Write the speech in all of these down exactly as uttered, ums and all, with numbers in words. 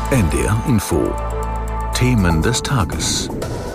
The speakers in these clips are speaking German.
N D R Info. Themen des Tages.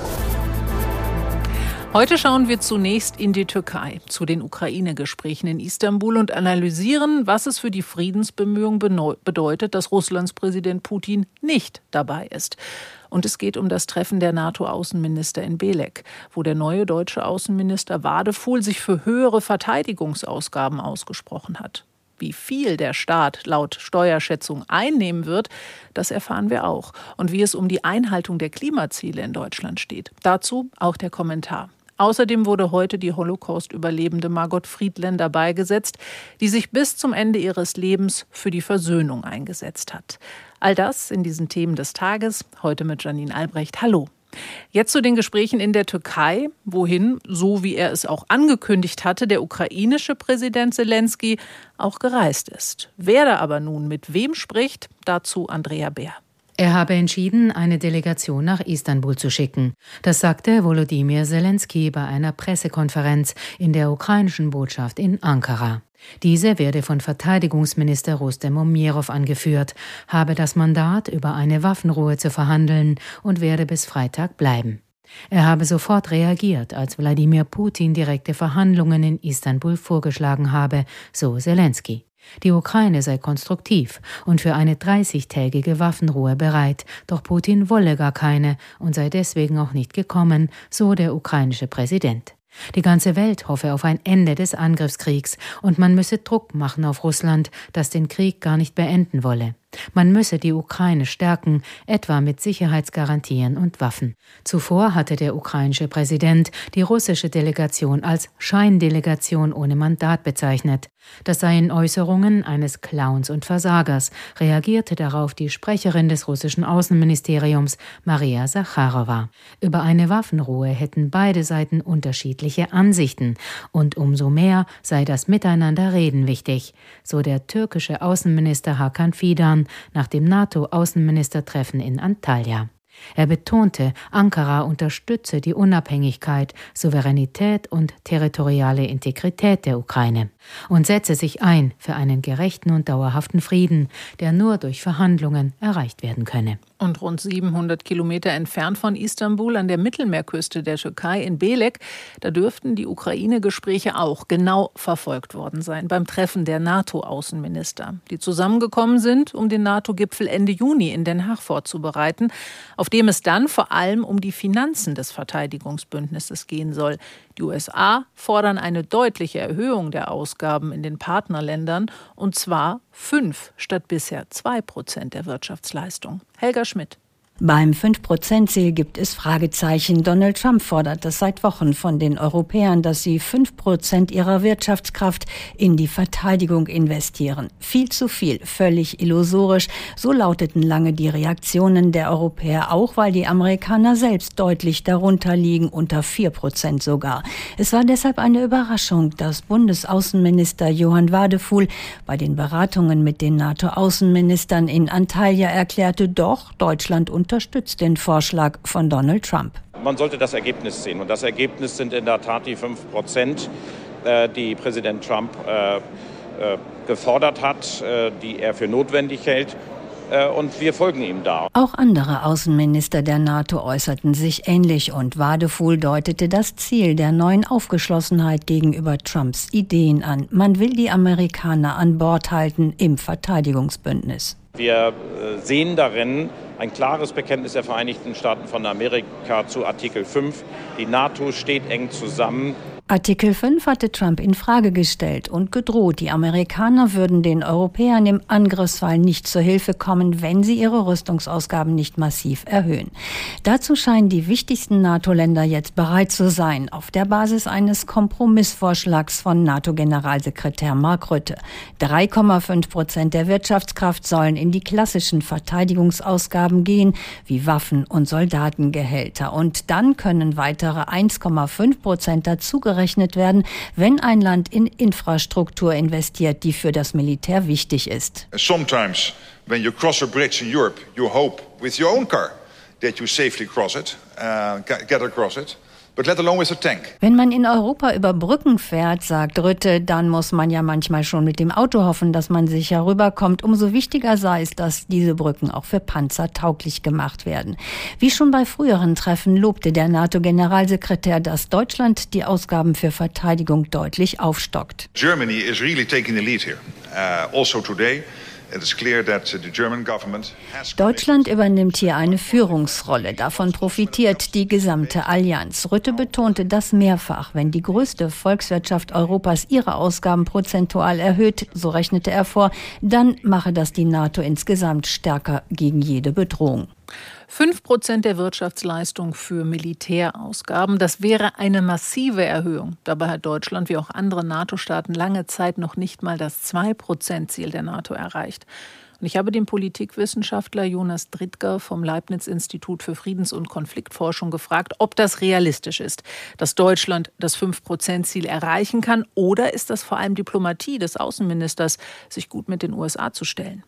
Heute schauen wir zunächst in die Türkei, zu den Ukraine-Gesprächen in Istanbul und analysieren, was es für die Friedensbemühungen bedeutet, dass Russlands Präsident Putin nicht dabei ist. Und es geht um das Treffen der NATO-Außenminister in Belek, wo der neue deutsche Außenminister Wadefuhl sich für höhere Verteidigungsausgaben ausgesprochen hat. Wie viel der Staat laut Steuerschätzung einnehmen wird, das erfahren wir auch. Und wie es um die Einhaltung der Klimaziele in Deutschland steht. Dazu auch der Kommentar. Außerdem wurde heute die Holocaust-Überlebende Margot Friedländer beigesetzt, die sich bis zum Ende ihres Lebens für die Versöhnung eingesetzt hat. All das in diesen Themen des Tages, heute mit Janine Albrecht. Hallo. Jetzt zu den Gesprächen in der Türkei, wohin, so wie er es auch angekündigt hatte, der ukrainische Präsident Selenskyj auch gereist ist. Wer da aber nun mit wem spricht, dazu Andrea Beer. Er habe entschieden, eine Delegation nach Istanbul zu schicken. Das sagte Volodymyr Selenskyj bei einer Pressekonferenz in der ukrainischen Botschaft in Ankara. Diese werde von Verteidigungsminister Rustem Umerov angeführt, habe das Mandat, über eine Waffenruhe zu verhandeln und werde bis Freitag bleiben. Er habe sofort reagiert, als Wladimir Putin direkte Verhandlungen in Istanbul vorgeschlagen habe, so Selenskyj. Die Ukraine sei konstruktiv und für eine dreißigtägige Waffenruhe bereit, doch Putin wolle gar keine und sei deswegen auch nicht gekommen, so der ukrainische Präsident. Die ganze Welt hoffe auf ein Ende des Angriffskriegs und man müsse Druck machen auf Russland, das den Krieg gar nicht beenden wolle. Man müsse die Ukraine stärken, etwa mit Sicherheitsgarantien und Waffen. Zuvor hatte der ukrainische Präsident die russische Delegation als Scheindelegation ohne Mandat bezeichnet. Das seien Äußerungen eines Clowns und Versagers, reagierte darauf die Sprecherin des russischen Außenministeriums, Maria Sacharowa. Über eine Waffenruhe hätten beide Seiten unterschiedliche Ansichten und umso mehr sei das Miteinanderreden wichtig, so der türkische Außenminister Hakan Fidan nach dem NATO-Außenministertreffen in Antalya. Er betonte, Ankara unterstütze die Unabhängigkeit, Souveränität und territoriale Integrität der Ukraine und setze sich ein für einen gerechten und dauerhaften Frieden, der nur durch Verhandlungen erreicht werden könne. Und rund siebenhundert Kilometer entfernt von Istanbul an der Mittelmeerküste der Türkei in Belek, da dürften die Ukraine-Gespräche auch genau verfolgt worden sein beim Treffen der NATO-Außenminister, die zusammengekommen sind, um den NATO-Gipfel Ende Juni in Den Haag vorzubereiten, auf dem es dann vor allem um die Finanzen des Verteidigungsbündnisses gehen soll. Die U S A fordern eine deutliche Erhöhung der Ausgaben in den Partnerländern, und zwar fünf statt bisher zwei Prozent der Wirtschaftsleistung. Helga Schmidt. Beim fünf Prozent Ziel gibt es Fragezeichen. Donald Trump fordert es seit Wochen von den Europäern, dass sie fünf Prozent ihrer Wirtschaftskraft in die Verteidigung investieren. Viel zu viel, völlig illusorisch. So lauteten lange die Reaktionen der Europäer, auch weil die Amerikaner selbst deutlich darunter liegen, unter vier Prozent sogar. Es war deshalb eine Überraschung, dass Bundesaußenminister Johann Wadefuhl bei den Beratungen mit den NATO-Außenministern in Antalya erklärte, doch Deutschland und unterstützt den Vorschlag von Donald Trump. Man sollte das Ergebnis sehen. Und das Ergebnis sind in der Tat die fünf Prozent, die Präsident Trump gefordert hat, die er für notwendig hält. Und wir folgen ihm da. Auch andere Außenminister der NATO äußerten sich ähnlich und Wadefuhl deutete das Ziel der neuen Aufgeschlossenheit gegenüber Trumps Ideen an. Man will die Amerikaner an Bord halten im Verteidigungsbündnis. Wir sehen darin ein klares Bekenntnis der Vereinigten Staaten von Amerika zu Artikel fünf. Die NATO steht eng zusammen. Artikel fünf hatte Trump in Frage gestellt und gedroht, die Amerikaner würden den Europäern im Angriffsfall nicht zur Hilfe kommen, wenn sie ihre Rüstungsausgaben nicht massiv erhöhen. Dazu scheinen die wichtigsten NATO-Länder jetzt bereit zu sein, auf der Basis eines Kompromissvorschlags von NATO-Generalsekretär Mark Rutte. drei Komma fünf Prozent der Wirtschaftskraft sollen in die klassischen Verteidigungsausgaben gehen, wie Waffen- und Soldatengehälter. Und dann können weitere eins Komma fünf Prozent dazugerechnet werden, wenn ein Land in Infrastruktur investiert, die für das Militär wichtig ist. Sometimes when you cross a bridge in Europe, you hope with your own car that you safely cross it, uh, get across it. But let alone with a tank. Wenn man in Europa über Brücken fährt, sagt Rutte, dann muss man ja manchmal schon mit dem Auto hoffen, dass man sicher rüberkommt. Umso wichtiger sei es, dass diese Brücken auch für Panzer tauglich gemacht werden. Wie schon bei früheren Treffen lobte der NATO-Generalsekretär, dass Deutschland die Ausgaben für Verteidigung deutlich aufstockt. Germany is really taking the lead here. Uh, also today. Deutschland übernimmt hier eine Führungsrolle. Davon profitiert die gesamte Allianz. Rutte betonte das mehrfach. Wenn die größte Volkswirtschaft Europas ihre Ausgaben prozentual erhöht, so rechnete er vor, dann mache das die NATO insgesamt stärker gegen jede Bedrohung. Fünf Prozent der Wirtschaftsleistung für Militärausgaben, das wäre eine massive Erhöhung. Dabei hat Deutschland wie auch andere NATO-Staaten lange Zeit noch nicht mal das zwei Prozent Ziel der NATO erreicht. Und ich habe den Politikwissenschaftler Jonas Drittger vom Leibniz-Institut für Friedens- und Konfliktforschung gefragt, ob das realistisch ist, dass Deutschland das fünf Prozent Ziel erreichen kann, oder ist das vor allem Diplomatie des Außenministers, sich gut mit den U S A zu stellen?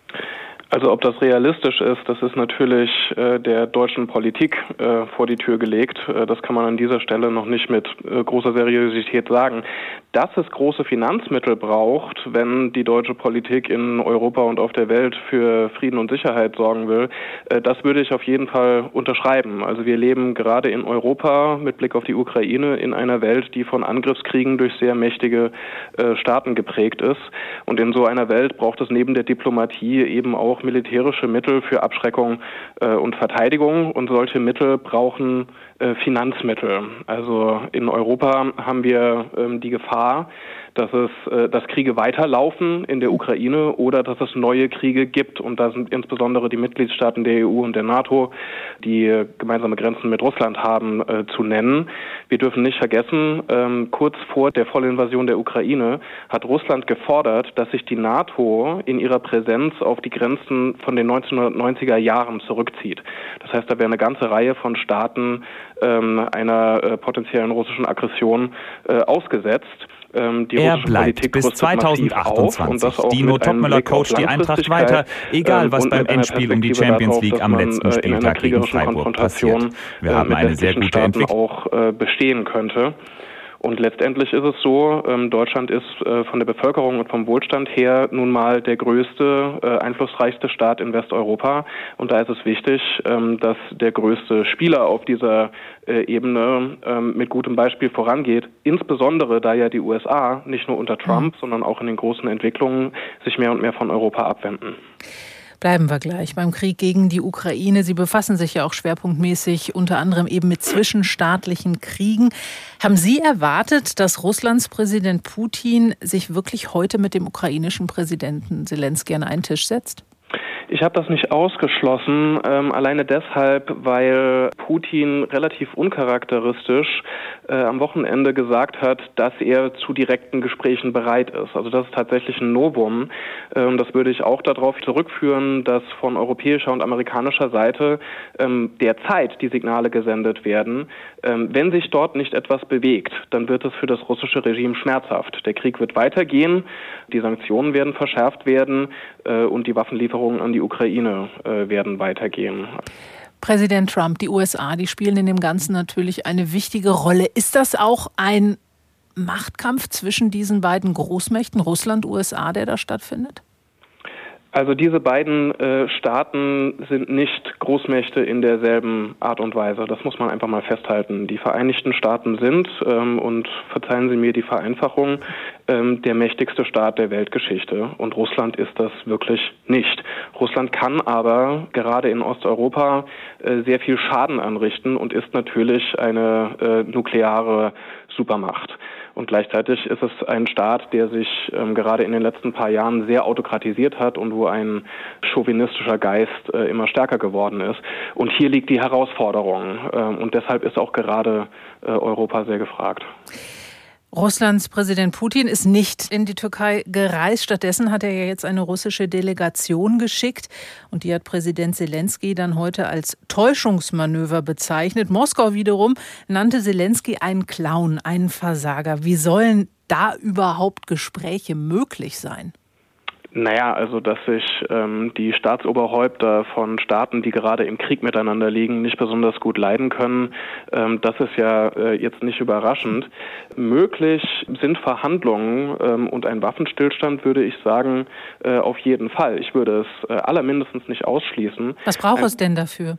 Also ob das realistisch ist, das ist natürlich äh, der deutschen Politik äh, vor die Tür gelegt. Äh, das kann man an dieser Stelle noch nicht mit äh, großer Seriosität sagen. Dass es große Finanzmittel braucht, wenn die deutsche Politik in Europa und auf der Welt für Frieden und Sicherheit sorgen will, äh, das würde ich auf jeden Fall unterschreiben. Also wir leben gerade in Europa mit Blick auf die Ukraine in einer Welt, die von Angriffskriegen durch sehr mächtige äh, Staaten geprägt ist. Und in so einer Welt braucht es neben der Diplomatie eben auch militärische Mittel für Abschreckung äh, und Verteidigung, und solche Mittel brauchen äh, Finanzmittel. Also in Europa haben wir ähm, die Gefahr, dass es, äh, dass Kriege weiterlaufen in der Ukraine oder dass es neue Kriege gibt. Und da sind insbesondere die Mitgliedstaaten der E U und der NATO, die äh, gemeinsame Grenzen mit Russland haben, äh, zu nennen. Wir dürfen nicht vergessen, ähm, kurz vor der Vollinvasion der Ukraine hat Russland gefordert, dass sich die NATO in ihrer Präsenz auf die Grenzen von den neunzehnhundertneunziger Jahren zurückzieht. Das heißt, da wäre eine ganze Reihe von Staaten ähm, einer äh, potenziellen russischen Aggression äh, ausgesetzt. Die er bleibt bis zweitausendachtundzwanzig. Dino Topmöller coacht die Eintracht weiter, egal was beim Endspiel um die Champions League am letzten Spieltag gegen Freiburg passiert. Wir haben eine sehr gute Entwicklung. Auch bestehen könnte. Und letztendlich ist es so, ähm, Deutschland ist äh, von der Bevölkerung und vom Wohlstand her nun mal der größte, äh, einflussreichste Staat in Westeuropa. Und da ist es wichtig, ähm, dass der größte Spieler auf dieser äh, Ebene ähm, mit gutem Beispiel vorangeht. Insbesondere, da ja die U S A nicht nur unter Trump, mhm. sondern auch in den großen Entwicklungen sich mehr und mehr von Europa abwenden. Bleiben wir gleich beim Krieg gegen die Ukraine. Sie befassen sich ja auch schwerpunktmäßig unter anderem eben mit zwischenstaatlichen Kriegen. Haben Sie erwartet, dass Russlands Präsident Putin sich wirklich heute mit dem ukrainischen Präsidenten Selenskyj an einen Tisch setzt? Ich habe das nicht ausgeschlossen, ähm, alleine deshalb, weil Putin relativ uncharakteristisch äh, am Wochenende gesagt hat, dass er zu direkten Gesprächen bereit ist. Also das ist tatsächlich ein Novum. Ähm, das würde ich auch darauf zurückführen, dass von europäischer und amerikanischer Seite ähm, derzeit die Signale gesendet werden. Ähm, wenn sich dort nicht etwas bewegt, dann wird es für das russische Regime schmerzhaft. Der Krieg wird weitergehen, die Sanktionen werden verschärft werden äh, und die Waffenlieferungen an die Ukraine äh, werden weitergehen. Präsident Trump, die U S A, die spielen in dem Ganzen natürlich eine wichtige Rolle. Ist das auch ein Machtkampf zwischen diesen beiden Großmächten, Russland, U S A, der da stattfindet? Also diese beiden äh, Staaten sind nicht Großmächte in derselben Art und Weise. Das muss man einfach mal festhalten. Die Vereinigten Staaten sind, ähm, und verzeihen Sie mir die Vereinfachung, ähm, der mächtigste Staat der Weltgeschichte. Und Russland ist das wirklich nicht. Russland kann aber gerade in Osteuropa äh, sehr viel Schaden anrichten und ist natürlich eine äh, nukleare Supermacht. Und gleichzeitig ist es ein Staat, der sich ähm, gerade in den letzten paar Jahren sehr autokratisiert hat und wo ein chauvinistischer Geist äh, immer stärker geworden ist. Und hier liegt die Herausforderung. Ähm, und deshalb ist auch gerade äh, Europa sehr gefragt. Russlands Präsident Putin ist nicht in die Türkei gereist. Stattdessen hat er ja jetzt eine russische Delegation geschickt. Und die hat Präsident Selenskyj dann heute als Täuschungsmanöver bezeichnet. Moskau wiederum nannte Selenskyj einen Clown, einen Versager. Wie sollen da überhaupt Gespräche möglich sein? Naja, also dass sich ähm, die Staatsoberhäupter von Staaten, die gerade im Krieg miteinander liegen, nicht besonders gut leiden können, ähm, das ist ja äh, jetzt nicht überraschend. Möglich sind Verhandlungen ähm, und ein Waffenstillstand, würde ich sagen, äh, auf jeden Fall. Ich würde es äh, allermindestens nicht ausschließen. Was braucht ein, es denn dafür?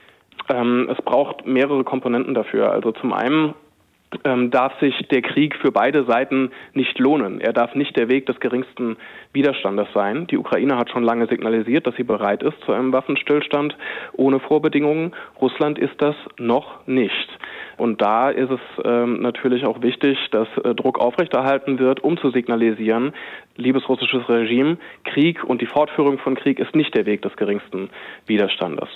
Ähm, es braucht mehrere Komponenten dafür. Also zum einen Ähm, darf sich der Krieg für beide Seiten nicht lohnen. Er darf nicht der Weg des geringsten Widerstandes sein. Die Ukraine hat schon lange signalisiert, dass sie bereit ist zu einem Waffenstillstand ohne Vorbedingungen. Russland ist das noch nicht. Und da ist es ähm, natürlich auch wichtig, dass äh, Druck aufrechterhalten wird, um zu signalisieren, liebes russisches Regime, Krieg und die Fortführung von Krieg ist nicht der Weg des geringsten Widerstandes.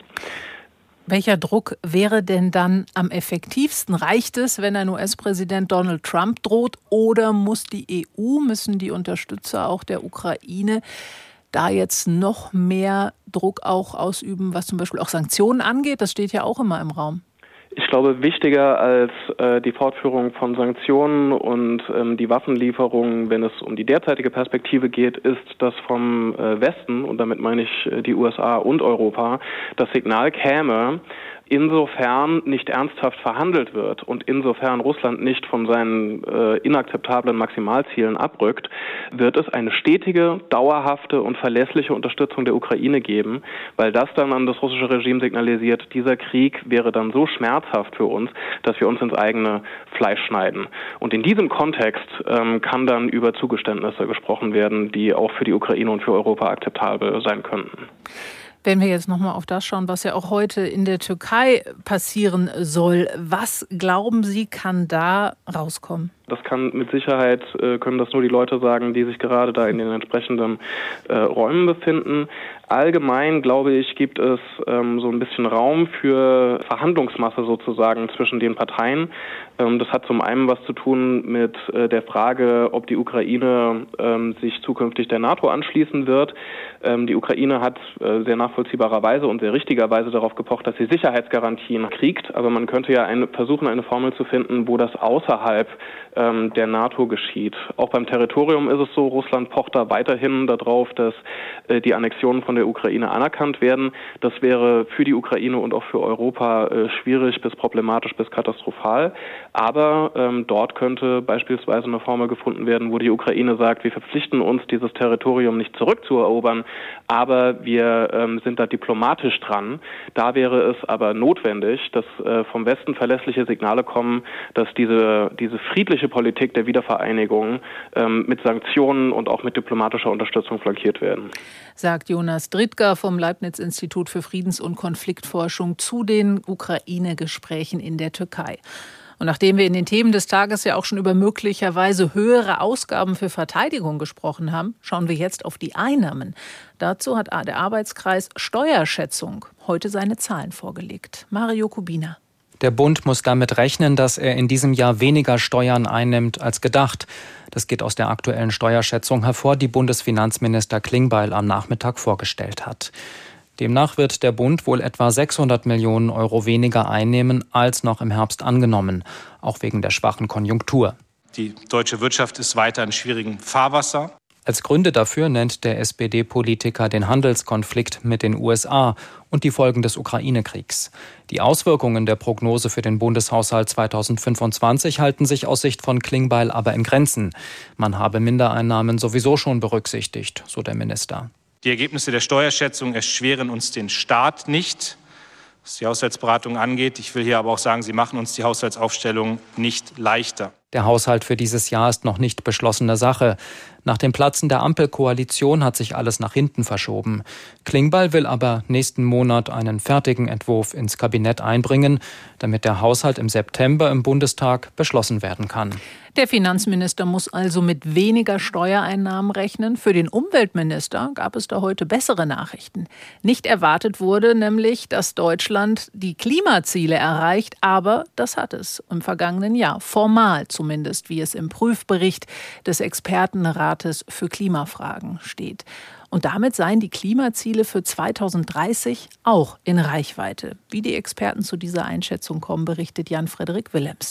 Welcher Druck wäre denn dann am effektivsten? Reicht es, wenn ein U S-Präsident Donald Trump droht, oder muss die E U, müssen die Unterstützer auch der Ukraine da jetzt noch mehr Druck auch ausüben, was zum Beispiel auch Sanktionen angeht? Das steht ja auch immer im Raum. Ich glaube, wichtiger als äh, die Fortführung von Sanktionen und ähm, die Waffenlieferungen, wenn es um die derzeitige Perspektive geht, ist, dass vom äh, Westen, und damit meine ich äh, die U S A und Europa, das Signal käme, insofern nicht ernsthaft verhandelt wird und insofern Russland nicht von seinen äh, inakzeptablen Maximalzielen abrückt, wird es eine stetige, dauerhafte und verlässliche Unterstützung der Ukraine geben, weil das dann an das russische Regime signalisiert, dieser Krieg wäre dann so schmerzhaft für uns, dass wir uns ins eigene Fleisch schneiden. Und in diesem Kontext ähm, kann dann über Zugeständnisse gesprochen werden, die auch für die Ukraine und für Europa akzeptabel sein könnten. Wenn wir jetzt nochmal auf das schauen, was ja auch heute in der Türkei passieren soll, was glauben Sie, kann da rauskommen? Das kann mit Sicherheit, äh, können das nur die Leute sagen, die sich gerade da in den entsprechenden äh, Räumen befinden. Allgemein, glaube ich, gibt es ähm, so ein bisschen Raum für Verhandlungsmasse sozusagen zwischen den Parteien. Ähm, das hat zum einen was zu tun mit äh, der Frage, ob die Ukraine ähm, sich zukünftig der NATO anschließen wird. Ähm, die Ukraine hat äh, sehr nachvollziehbarerweise und sehr richtigerweise darauf gepocht, dass sie Sicherheitsgarantien kriegt. Aber man könnte ja eine, versuchen, eine Formel zu finden, wo das außerhalb ähm, der NATO geschieht. Auch beim Territorium ist es so, Russland pocht da weiterhin darauf, dass äh, die Annexionen von der Ukraine anerkannt werden. Das wäre für die Ukraine und auch für Europa äh, schwierig bis problematisch bis katastrophal. Aber ähm, dort könnte beispielsweise eine Formel gefunden werden, wo die Ukraine sagt, wir verpflichten uns, dieses Territorium nicht zurückzuerobern, aber wir ähm, sind da diplomatisch dran. Da wäre es aber notwendig, dass äh, vom Westen verlässliche Signale kommen, dass diese, diese friedliche Politik der Wiedervereinigung ähm, mit Sanktionen und auch mit diplomatischer Unterstützung flankiert werden. Sagt Jonas Drittger vom Leibniz-Institut für Friedens- und Konfliktforschung zu den Ukraine-Gesprächen in der Türkei. Und nachdem wir in den Themen des Tages ja auch schon über möglicherweise höhere Ausgaben für Verteidigung gesprochen haben, schauen wir jetzt auf die Einnahmen. Dazu hat der Arbeitskreis Steuerschätzung heute seine Zahlen vorgelegt. Mario Kubina. Der Bund muss damit rechnen, dass er in diesem Jahr weniger Steuern einnimmt als gedacht. Das geht aus der aktuellen Steuerschätzung hervor, die Bundesfinanzminister Klingbeil am Nachmittag vorgestellt hat. Demnach wird der Bund wohl etwa sechshundert Millionen Euro weniger einnehmen als noch im Herbst angenommen, auch wegen der schwachen Konjunktur. Die deutsche Wirtschaft ist weiter in schwierigem Fahrwasser. Als Gründe dafür nennt der S P D-Politiker den Handelskonflikt mit den U S A und die Folgen des Ukraine-Kriegs. Die Auswirkungen der Prognose für den Bundeshaushalt zweitausendfünfundzwanzig halten sich aus Sicht von Klingbeil aber in Grenzen. Man habe Mindereinnahmen sowieso schon berücksichtigt, so der Minister. Die Ergebnisse der Steuerschätzung erschweren uns den Staat nicht, was die Haushaltsberatung angeht. Ich will hier aber auch sagen, sie machen uns die Haushaltsaufstellung nicht leichter. Der Haushalt für dieses Jahr ist noch nicht beschlossene Sache. Nach dem Platzen der Ampelkoalition hat sich alles nach hinten verschoben. Klingbeil will aber nächsten Monat einen fertigen Entwurf ins Kabinett einbringen, damit der Haushalt im September im Bundestag beschlossen werden kann. Der Finanzminister muss also mit weniger Steuereinnahmen rechnen. Für den Umweltminister gab es da heute bessere Nachrichten. Nicht erwartet wurde nämlich, dass Deutschland die Klimaziele erreicht, aber das hat es im vergangenen Jahr, formal zumindest, wie es im Prüfbericht des Expertenrates für Klimafragen steht. Und damit seien die Klimaziele für zweitausenddreißig auch in Reichweite. Wie die Experten zu dieser Einschätzung kommen, berichtet Jan-Frederik Willems.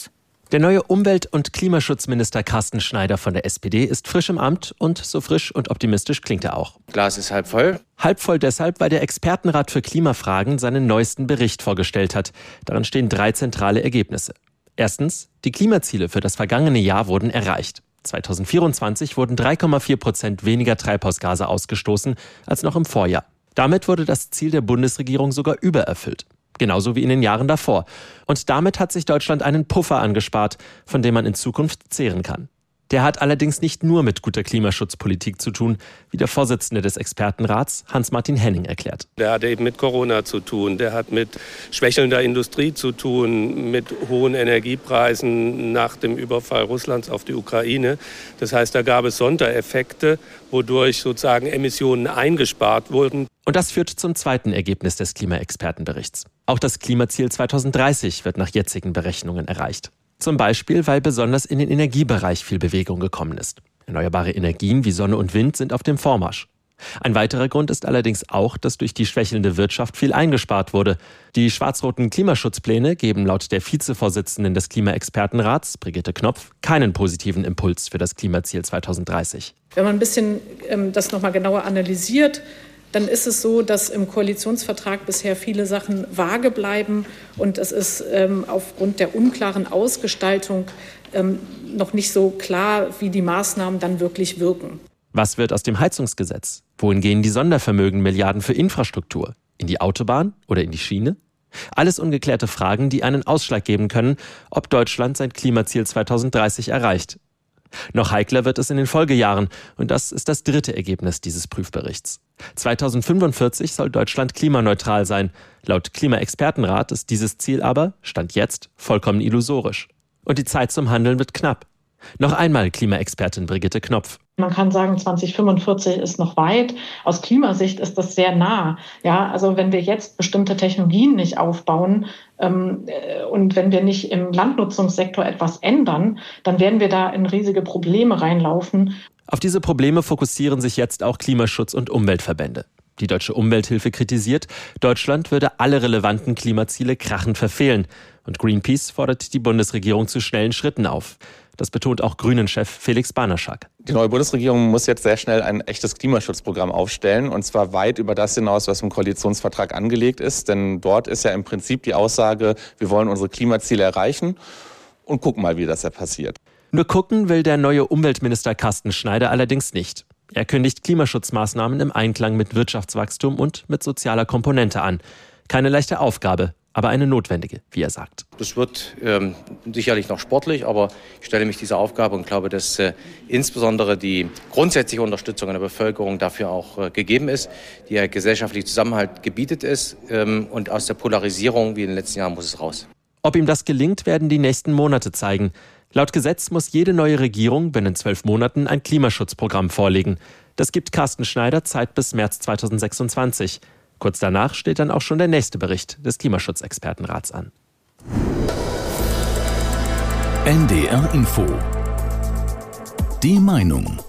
Der neue Umwelt- und Klimaschutzminister Carsten Schneider von der S P D ist frisch im Amt und so frisch und optimistisch klingt er auch. Glas ist halb voll. Halb voll deshalb, weil der Expertenrat für Klimafragen seinen neuesten Bericht vorgestellt hat. Darin stehen drei zentrale Ergebnisse. Erstens, die Klimaziele für das vergangene Jahr wurden erreicht. zweitausendvierundzwanzig wurden drei Komma vier Prozent weniger Treibhausgase ausgestoßen als noch im Vorjahr. Damit wurde das Ziel der Bundesregierung sogar übererfüllt. Genauso wie in den Jahren davor. Und damit hat sich Deutschland einen Puffer angespart, von dem man in Zukunft zehren kann. Der hat allerdings nicht nur mit guter Klimaschutzpolitik zu tun, wie der Vorsitzende des Expertenrats, Hans-Martin Henning, erklärt. Der hat eben mit Corona zu tun, der hat mit schwächelnder Industrie zu tun, mit hohen Energiepreisen nach dem Überfall Russlands auf die Ukraine. Das heißt, da gab es Sondereffekte, wodurch sozusagen Emissionen eingespart wurden. Und das führt zum zweiten Ergebnis des Klimaexpertenberichts. Auch das Klimaziel zweitausenddreißig wird nach jetzigen Berechnungen erreicht. Zum Beispiel, weil besonders in den Energiebereich viel Bewegung gekommen ist. Erneuerbare Energien wie Sonne und Wind sind auf dem Vormarsch. Ein weiterer Grund ist allerdings auch, dass durch die schwächelnde Wirtschaft viel eingespart wurde. Die schwarz-roten Klimaschutzpläne geben laut der Vizevorsitzenden des Klimaexpertenrats, Brigitte Knopf, keinen positiven Impuls für das Klimaziel zweitausenddreißig. Wenn man ein bisschen ähm, das nochmal genauer analysiert, dann ist es so, dass im Koalitionsvertrag bisher viele Sachen vage bleiben und es ist ähm, aufgrund der unklaren Ausgestaltung ähm, noch nicht so klar, wie die Maßnahmen dann wirklich wirken. Was wird aus dem Heizungsgesetz? Wohin gehen die Sondervermögen Milliarden für Infrastruktur? In die Autobahn oder in die Schiene? Alles ungeklärte Fragen, die einen Ausschlag geben können, ob Deutschland sein Klimaziel zweitausenddreißig erreicht. Noch heikler wird es in den Folgejahren und das ist das dritte Ergebnis dieses Prüfberichts. zweitausendfünfundvierzig soll Deutschland klimaneutral sein. Laut Klimaexpertenrat ist dieses Ziel aber, Stand jetzt, vollkommen illusorisch. Und die Zeit zum Handeln wird knapp. Noch einmal Klimaexpertin Brigitte Knopf. Man kann sagen, zweitausendfünfundvierzig ist noch weit. Aus Klimasicht ist das sehr nah. Ja, also wenn wir jetzt bestimmte Technologien nicht aufbauen ähm, und wenn wir nicht im Landnutzungssektor etwas ändern, dann werden wir da in riesige Probleme reinlaufen. Auf diese Probleme fokussieren sich jetzt auch Klimaschutz- und Umweltverbände. Die Deutsche Umwelthilfe kritisiert, Deutschland würde alle relevanten Klimaziele krachend verfehlen. Und Greenpeace fordert die Bundesregierung zu schnellen Schritten auf. Das betont auch Grünen-Chef Felix Banaschak. Die neue Bundesregierung muss jetzt sehr schnell ein echtes Klimaschutzprogramm aufstellen. Und zwar weit über das hinaus, was im Koalitionsvertrag angelegt ist. Denn dort ist ja im Prinzip die Aussage, wir wollen unsere Klimaziele erreichen. Und gucken mal, wie das ja passiert. Nur gucken will der neue Umweltminister Carsten Schneider allerdings nicht. Er kündigt Klimaschutzmaßnahmen im Einklang mit Wirtschaftswachstum und mit sozialer Komponente an. Keine leichte Aufgabe, aber eine notwendige, wie er sagt. Das wird ähm, sicherlich noch sportlich, aber ich stelle mich dieser Aufgabe und glaube, dass äh, insbesondere die grundsätzliche Unterstützung in der Bevölkerung dafür auch äh, gegeben ist, die ja gesellschaftlich Zusammenhalt gebietet ist ähm, und aus der Polarisierung wie in den letzten Jahren muss es raus. Ob ihm das gelingt, werden die nächsten Monate zeigen. Laut Gesetz muss jede neue Regierung binnen zwölf Monaten ein Klimaschutzprogramm vorlegen. Das gibt Carsten Schneider Zeit bis März zweitausendsechsundzwanzig. Kurz danach steht dann auch schon der nächste Bericht des Klimaschutzexpertenrats an. N D R Info. Die Meinung.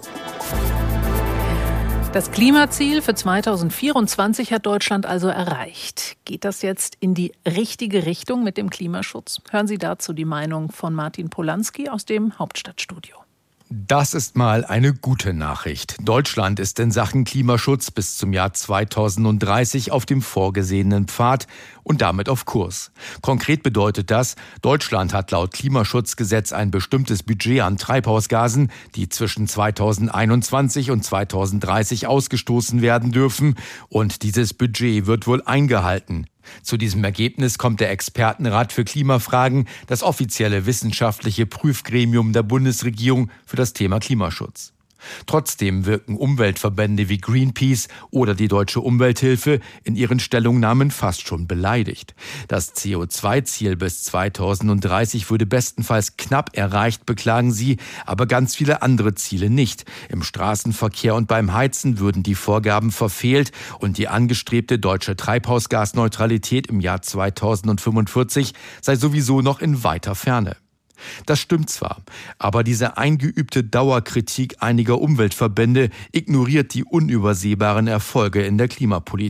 Das Klimaziel für zweitausendvierundzwanzig hat Deutschland also erreicht. Geht das jetzt in die richtige Richtung mit dem Klimaschutz? Hören Sie dazu die Meinung von Martin Polanski aus dem Hauptstadtstudio. Das ist mal eine gute Nachricht. Deutschland ist in Sachen Klimaschutz bis zum Jahr zweitausenddreißig auf dem vorgesehenen Pfad und damit auf Kurs. Konkret bedeutet das, Deutschland hat laut Klimaschutzgesetz ein bestimmtes Budget an Treibhausgasen, die zwischen zweitausendeinundzwanzig und zweitausenddreißig ausgestoßen werden dürfen. Und dieses Budget wird wohl eingehalten. Zu diesem Ergebnis kommt der Expertenrat für Klimafragen, das offizielle wissenschaftliche Prüfgremium der Bundesregierung für das Thema Klimaschutz. Trotzdem wirken Umweltverbände wie Greenpeace oder die Deutsche Umwelthilfe in ihren Stellungnahmen fast schon beleidigt. Das C O zwei Ziel bis zweitausenddreißig würde bestenfalls knapp erreicht, beklagen sie, aber ganz viele andere Ziele nicht. Im Straßenverkehr und beim Heizen würden die Vorgaben verfehlt und die angestrebte deutsche Treibhausgasneutralität im Jahr zweitausendfünfundvierzig sei sowieso noch in weiter Ferne. Das stimmt zwar, aber diese eingeübte Dauerkritik einiger Umweltverbände ignoriert die unübersehbaren Erfolge in der Klimapolitik.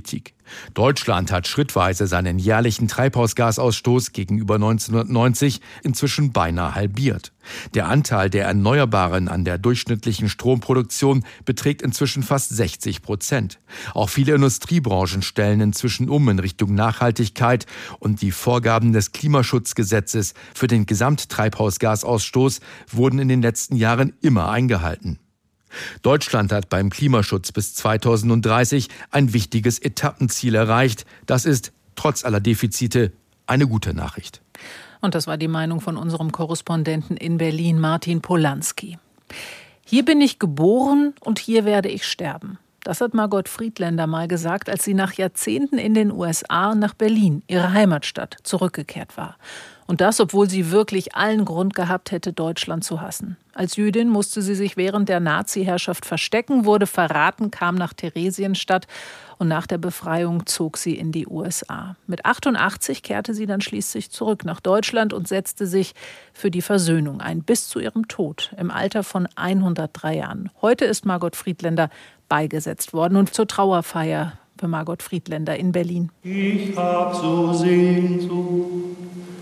Deutschland hat schrittweise seinen jährlichen Treibhausgasausstoß gegenüber neunzehnhundertneunzig inzwischen beinahe halbiert. Der Anteil der Erneuerbaren an der durchschnittlichen Stromproduktion beträgt inzwischen fast sechzig Prozent. Auch viele Industriebranchen stellen inzwischen um in Richtung Nachhaltigkeit und die Vorgaben des Klimaschutzgesetzes für den Gesamttreibhausgasausstoß wurden in den letzten Jahren immer eingehalten. Deutschland hat beim Klimaschutz bis zweitausenddreißig ein wichtiges Etappenziel erreicht. Das ist, trotz aller Defizite, eine gute Nachricht. Und das war die Meinung von unserem Korrespondenten in Berlin, Martin Polanski. Hier bin ich geboren und hier werde ich sterben. Das hat Margot Friedländer mal gesagt, als sie nach Jahrzehnten in den U S A nach Berlin, ihre Heimatstadt, zurückgekehrt war. Und das, obwohl sie wirklich allen Grund gehabt hätte, Deutschland zu hassen. Als Jüdin musste sie sich während der Nazi-Herrschaft verstecken, wurde verraten, kam nach Theresienstadt und nach der Befreiung zog sie in die U S A. Mit achtundachtzig kehrte sie dann schließlich zurück nach Deutschland und setzte sich für die Versöhnung ein, bis zu ihrem Tod im Alter von hundertdrei Jahren. Heute ist Margot Friedländer beigesetzt worden und zur Trauerfeier für Margot Friedländer in Berlin. Ich hab so Sehnsucht,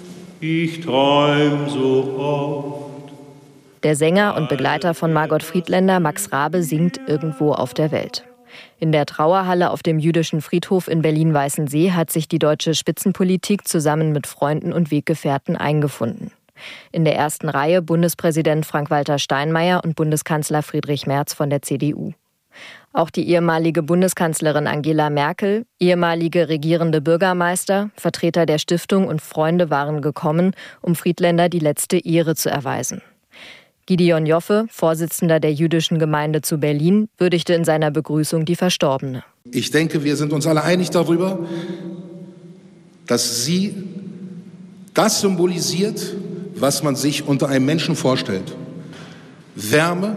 ich träum so oft. Der Sänger und Begleiter von Margot Friedländer, Max Rabe, singt irgendwo auf der Welt. In der Trauerhalle auf dem jüdischen Friedhof in Berlin-Weißensee hat sich die deutsche Spitzenpolitik zusammen mit Freunden und Weggefährten eingefunden. In der ersten Reihe Bundespräsident Frank-Walter Steinmeier und Bundeskanzler Friedrich Merz von der C D U. Auch die ehemalige Bundeskanzlerin Angela Merkel, ehemalige regierende Bürgermeister, Vertreter der Stiftung und Freunde waren gekommen, um Friedländer die letzte Ehre zu erweisen. Gideon Joffe, Vorsitzender der jüdischen Gemeinde zu Berlin, würdigte in seiner Begrüßung die Verstorbene. Ich denke, wir sind uns alle einig darüber, dass sie das symbolisiert, was man sich unter einem Menschen vorstellt. Wärme,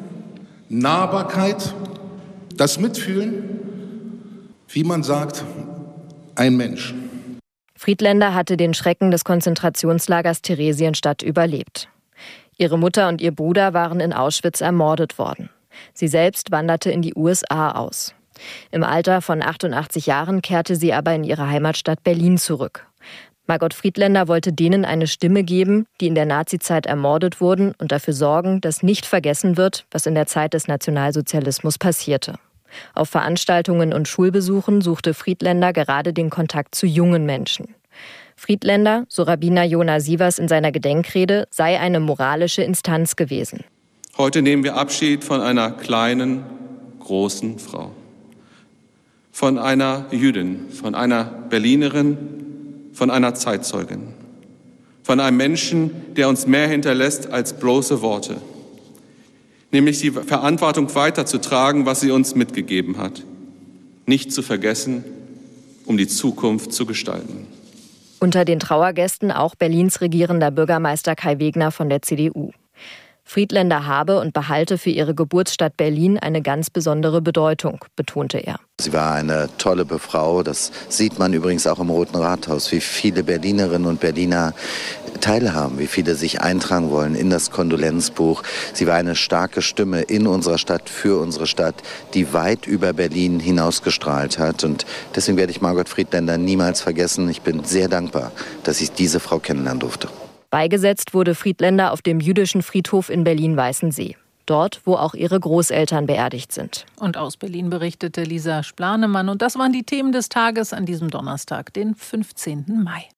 Nahbarkeit, das Mitfühlen, wie man sagt, ein Mensch. Friedländer hatte den Schrecken des Konzentrationslagers Theresienstadt überlebt. Ihre Mutter und ihr Bruder waren in Auschwitz ermordet worden. Sie selbst wanderte in die U S A aus. Im Alter von achtundachtzig Jahren kehrte sie aber in ihre Heimatstadt Berlin zurück. Margot Friedländer wollte denen eine Stimme geben, die in der Nazizeit ermordet wurden und dafür sorgen, dass nicht vergessen wird, was in der Zeit des Nationalsozialismus passierte. Auf Veranstaltungen und Schulbesuchen suchte Friedländer gerade den Kontakt zu jungen Menschen. Friedländer, so Rabbiner Jona Sievers in seiner Gedenkrede, sei eine moralische Instanz gewesen. Heute nehmen wir Abschied von einer kleinen, großen Frau. Von einer Jüdin, von einer Berlinerin, von einer Zeitzeugin. Von einem Menschen, der uns mehr hinterlässt als bloße Worte. Nämlich die Verantwortung weiterzutragen, was sie uns mitgegeben hat. Nicht zu vergessen, um die Zukunft zu gestalten. Unter den Trauergästen auch Berlins regierender Bürgermeister Kai Wegner von der C D U. Friedländer habe und behalte für ihre Geburtsstadt Berlin eine ganz besondere Bedeutung, betonte er. Sie war eine tolle Frau, das sieht man übrigens auch im Roten Rathaus, wie viele Berlinerinnen und Berliner teilhaben, wie viele sich eintragen wollen in das Kondolenzbuch. Sie war eine starke Stimme in unserer Stadt, für unsere Stadt, die weit über Berlin hinausgestrahlt hat. Und deswegen werde ich Margot Friedländer niemals vergessen. Ich bin sehr dankbar, dass ich diese Frau kennenlernen durfte. Beigesetzt wurde Friedländer auf dem jüdischen Friedhof in Berlin-Weißensee. Dort, wo auch ihre Großeltern beerdigt sind. Und aus Berlin berichtete Lisa Splanemann. Und das waren die Themen des Tages an diesem Donnerstag, den fünfzehnten Mai.